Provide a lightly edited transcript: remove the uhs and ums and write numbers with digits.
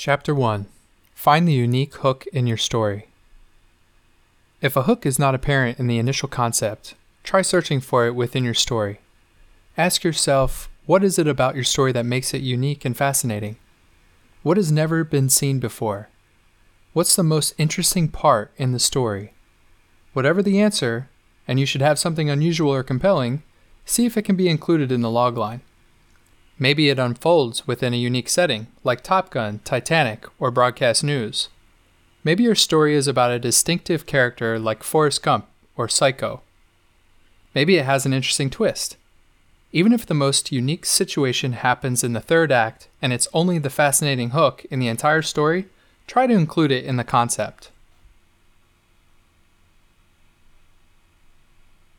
Chapter 1. Find the unique hook in your story. If a hook is not apparent in the initial concept, try searching for it within your story. Ask yourself, what is it about your story that makes it unique and fascinating? What has never been seen before? What's the most interesting part in the story? Whatever the answer, and you should have something unusual or compelling, see if it can be included in the logline. Maybe it unfolds within a unique setting, like Top Gun, Titanic, or broadcast news. Maybe your story is about a distinctive character like Forrest Gump or Psycho. Maybe it has an interesting twist. Even if the most unique situation happens in the third act and it's only the fascinating hook in the entire story, try to include it in the concept.